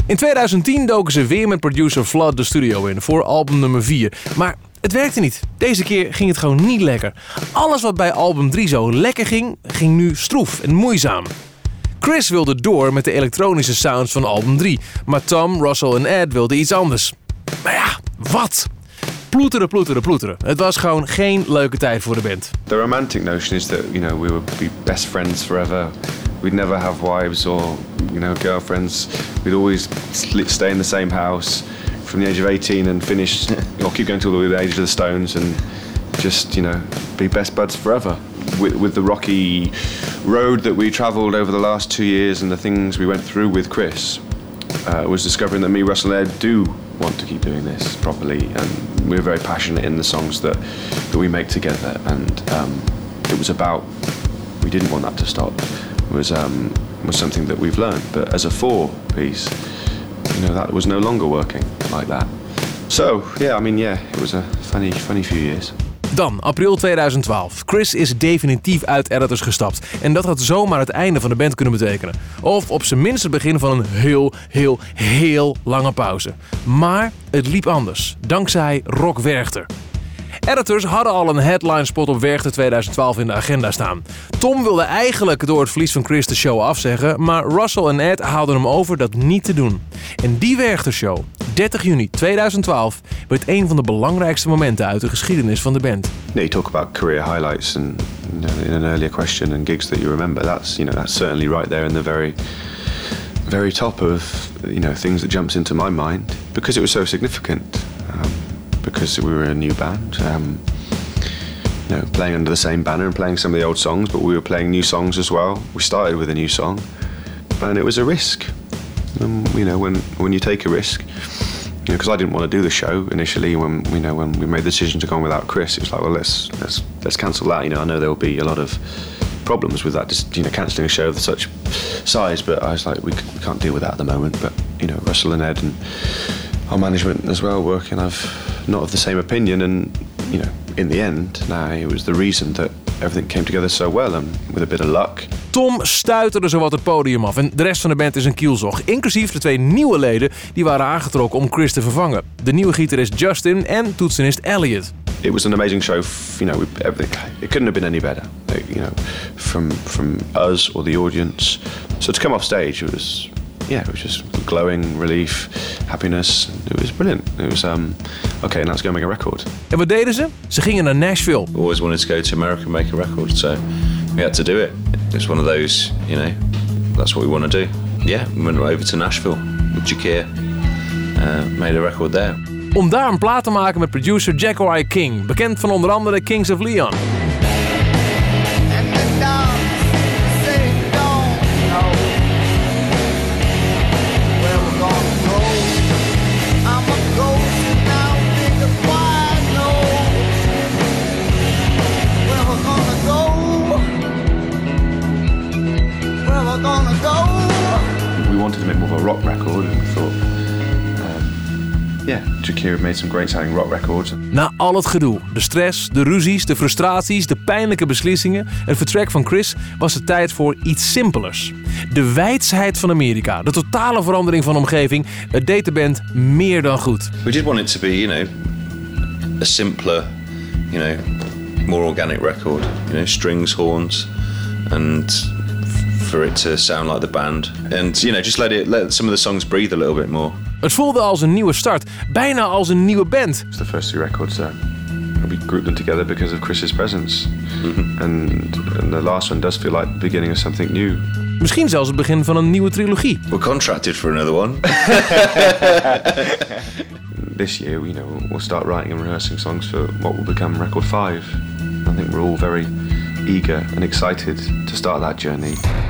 In 2010 doken ze weer met producer Flood de studio in voor album nummer 4. Maar het werkte niet. Deze keer ging het gewoon niet lekker. Alles wat bij album 3 zo lekker ging, ging nu stroef en moeizaam. Chris wilde door met de elektronische sounds van album 3. Maar Tom, Russell en Ed wilden iets anders. Maar ja, wat? Ploeteren. Het was gewoon geen leuke tijd voor de band. The romantic notion is that, we would be best friends forever. We'd never have wives or, girlfriends. We'd always stay in the same house from the age of 18 and finish, or keep going till the age of the Stones and just, be best buds forever. With the rocky road that we travelled over the last 2 years and the things we went through with Chris, was discovering that me, Russell and Ed do want to keep doing this properly, and we're very passionate in the songs that we make together, and it was about, we didn't want that to stop. It was something that we've learned, but as a 4-piece, that was no longer working like that. So it was a funny few years. Dan, april 2012. Chris is definitief uit Editors gestapt. En dat had zomaar het einde van de band kunnen betekenen. Of op zijn minst het begin van een heel lange pauze. Maar het liep anders. Dankzij Rock Werchter. Editors hadden al een headline spot op Werchter 2012 in de agenda staan. Tom wilde eigenlijk door het verlies van Chris de show afzeggen, maar Russell en Ed haalden hem over dat niet te doen. En die Werchter show, 30 juni 2012, werd een van de belangrijkste momenten uit de geschiedenis van de band. You talk about career highlights and in an earlier question and gigs that you remember. That's certainly right there in the very top of things that jumps into my mind because it was so significant. Because we were a new band, playing under the same banner and playing some of the old songs, but we were playing new songs as well. We started with a new song, and it was a risk. When you take a risk, because I didn't want to do the show initially. When we made the decision to go on without Chris, it was like, well, let's cancel that. I know there will be a lot of problems with that, just cancelling a show of such size. But I was like, we can't deal with that at the moment. But Russell and Ed and our management as well working, I've not of the same opinion, and in the end, it was the reason that everything came together so well, and with a bit of luck. Tom stuiterde zowat het podium af en de rest van de band is een kielzog, inclusief de 2 nieuwe leden die waren aangetrokken om Chris te vervangen. De nieuwe gitarist Justin en toetsenist Elliot. It was an amazing show. It couldn't have been any better. From us or the audience. So to come off stage, it was just glowing relief, happiness. It was brilliant. It was okay, now let's go make a record. En wat deden ze? Ze gingen naar Nashville. We always wanted to go to America and make a record, so we had to do it. It's one of those, that's what we want to do. Yeah, we went over to Nashville with Jakir, made a record there. Om daar een plaat te maken met producer Jackorai King, bekend van onder andere Kings of Leon. We wanted to make more of a rock record, and we thought, Jakir had made some great sounding rock records. Na al het gedoe, de stress, de ruzies, de frustraties, de pijnlijke beslissingen, het vertrek van Chris, was het tijd voor iets simpelers. De weidsheid van Amerika, de totale verandering van omgeving, het deed de band meer dan goed. We just want it to be, a simpler, more organic record. Strings, horns, and for it to sound like the band. And just let some of the songs breathe a little bit more. Het voelde als een nieuwe start, bijna als een nieuwe band. It's the first 2 records that we grouped them together because of Chris's presence. Mm-hmm. And the last one does feel like the beginning of something new. Misschien zelfs het begin van een nieuwe trilogie. We're contracted for another one. This year, we'll start writing and rehearsing songs for what will become record 5. I think we're all very eager and excited to start that journey.